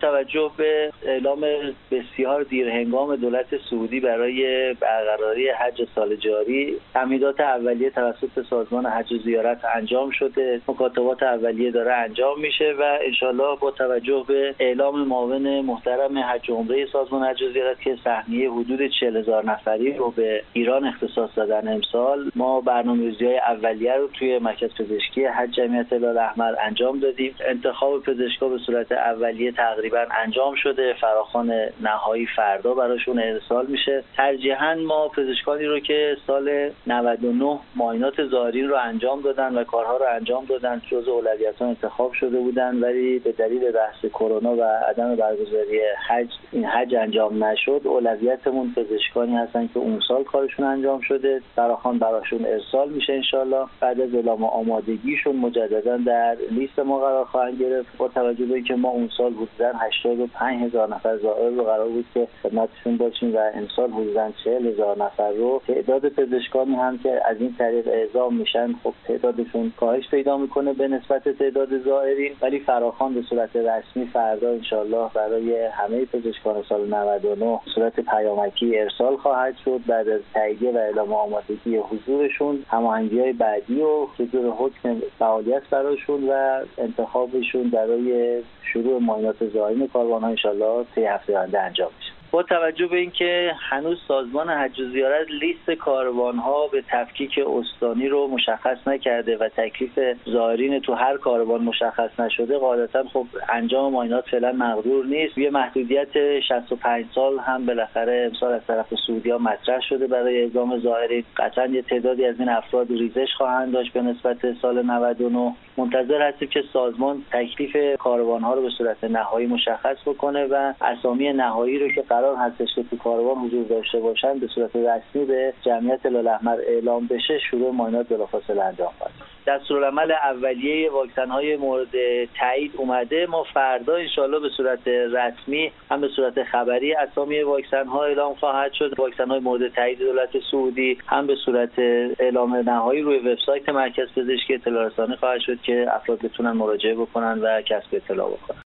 توجه به اعلام بسیار دیرهنگام دولت سعودی برای برقراری حج سال جاری، تمهیدات اولیه توسط سازمان حج و زیارت انجام شده، مکاتبات اولیه داره انجام میشه و انشالله با توجه به اعلام معاون محترم حج و عمره سازمان حج و زیارت که سهمیه حدود 40,000 نفری رو به ایران اختصاص دادن امسال، ما برنامه‌ریزی‌های اولیه رو توی مرکز پزشکی حج جمعیت هلال احمر انجام دادیم. انتخاب پزشکا به صورت اولیه تقریبا انجام شده، فراخوان نهایی فردا براشون ارسال میشه. ترجیحاً ما پزشکانی رو که سال 99 معاینات ظاهرین رو انجام دادن و کارها رو انجام دادن جزء اولویت‌ها انتخاب شده بودن، ولی به دلیل بحث کرونا و عدم برگزاری حج این حج انجام نشد. اولویتمون پزشکانی هستن که اون سال کارشون انجام شده، فراخوان براشون ارسال میشه انشالله. بعد از اعلام آمادگیشون مجددا در لیست ما قرار خواهند گرفت. با توجه به اینکه ما اون سال حدوداً 85,000 نفر زائر رو قرار بود که خدمتشون باشیم و امسال حدوداً 40,000 نفر رو، تعداد پزشکانی هم که از این طریق اعزام میشن خب تعدادشون کاهش پیدا میکنه به نسبت تعداد زائرین، ولی فراخوان به صورت رسمی فردا انشالله برای همه پزشکان سال 99 صورت پیامکی ارسال خواهد شد. بعد از تاییدیه و اعلام آمادگی حضورشون، هماهنگی‌های بعدی و صدور حکم فعالیت براشون و انتخابشون برای شروع معاینات ظاهرین کاروان‌ها انشالله طی هفته آینده انجام میشه. با توجه به اینکه هنوز سازمان حج و زیارت لیست کاروان‌ها به تفکیک استانی رو مشخص نکرده و تکلیف زائرین تو هر کاروان مشخص نشده، غالبا خب انجام معاینات فعلا مقدور نیست. یه محدودیت 65 سال هم بالاخره امسال از طرف سعودی‌ها مطرح شده برای اعزام زائرین. قطعاً یه تعدادی از این افراد ریزش خواهند داشت به نسبت سال 99. منتظر هستیم که سازمان تکلیف کاروان‌ها رو به صورت نهایی مشخص بکنه و اسامی نهایی رو که قرار هستش که تو کاروان حضور داشته باشن به صورت رسمی به جمعیت هلال احمر اعلام بشه، شروع معاینات بلافاصله انجام خواهد شد. دستورالعمل اولیه واکسن‌های مورد تایید اومده. ما فردا انشالله به صورت رسمی هم به صورت خبری اسامی واکسن‌ها اعلام خواهد شد. واکسن‌های مورد تایید دولت سعودی هم به صورت اعلام نهایی روی وبسایت مرکز پزشکی اطلاع رسانی خواهد شد که افراد بتونن مراجعه بکنن و کسب اطلاع بکنن.